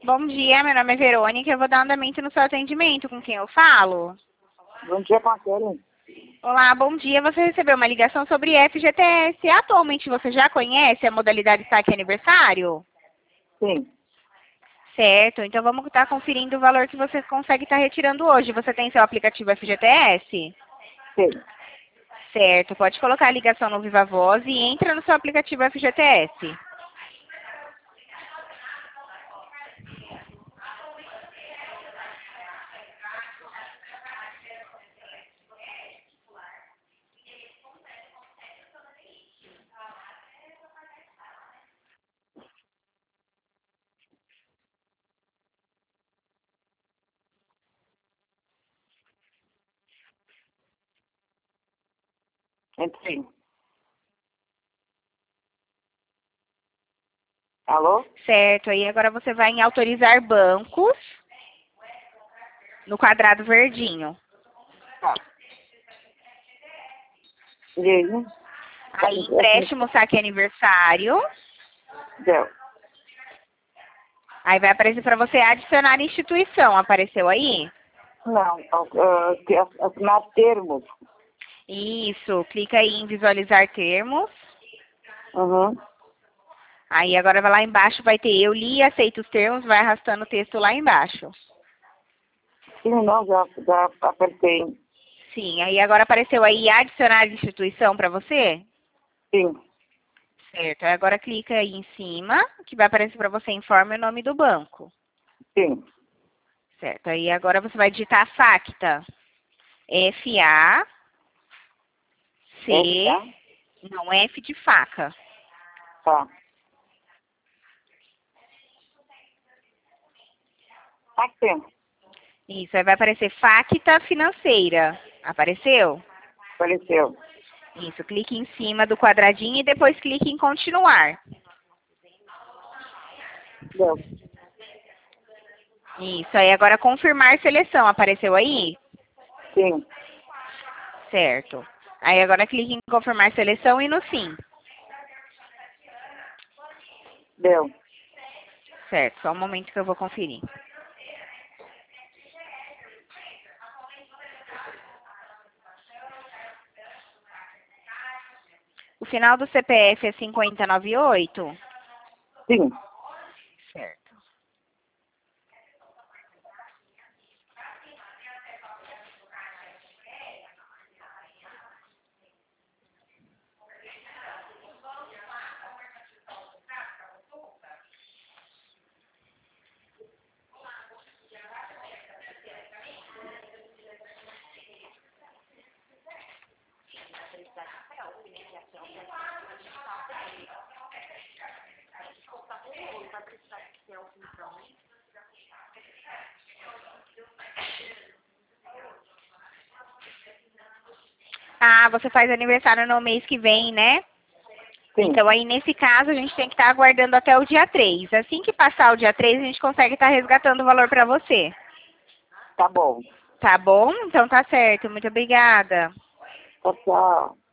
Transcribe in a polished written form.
Bom dia, meu nome é Verônica, eu vou dar andamento no seu atendimento. Com quem eu falo? Bom dia, Marcelo. Olá, bom dia. Você recebeu uma ligação sobre FGTS. Atualmente você já conhece a modalidade saque aniversário? Sim, Certo, então vamos estar conferindo o valor que você consegue estar retirando hoje. Você tem seu aplicativo FGTS? sim. Certo, pode colocar a ligação no Viva Voz e entra no seu aplicativo FGTS. Entrei. Alô? Certo, aí agora você vai em autorizar bancos, no quadrado verdinho. Tá. E aí? Aí empréstimo saque aniversário. Deu. Aí vai aparecer para você adicionar instituição. Apareceu aí? Não, assinar termos. Isso, clica aí em visualizar termos. Uhum. Aí agora vai lá embaixo, vai ter eu li e aceito os termos, vai arrastando o texto lá embaixo. Sim, não, já apertei. Sim, aí agora apareceu aí adicionar instituição para você? Sim, Certo, aí agora clica aí em cima, que vai aparecer para você, informe o nome do banco. sim. Certo, aí agora você vai digitar FACTA. F-A-C, Tá? não, F de faca. Tá. Tá sim. Isso, aí vai aparecer FACTA financeira. Apareceu? Apareceu. Isso, clique em cima do quadradinho e depois clique em continuar. Deu. Isso, aí agora confirmar seleção. Apareceu aí? Sim. Certo. Aí agora clique em confirmar seleção e no sim. Deu. Certo, só um momento que eu vou conferir. O final do CPF é 5098? Sim. Certo. Ah, você faz aniversário no mês que vem, né? Sim. Então, aí, nesse caso, a gente tem que estar aguardando até o dia 3. Assim que passar o dia 3, a gente consegue estar resgatando o valor para você. Tá bom. Tá bom? Então, tá certo. Muito obrigada. Tchau, tchau.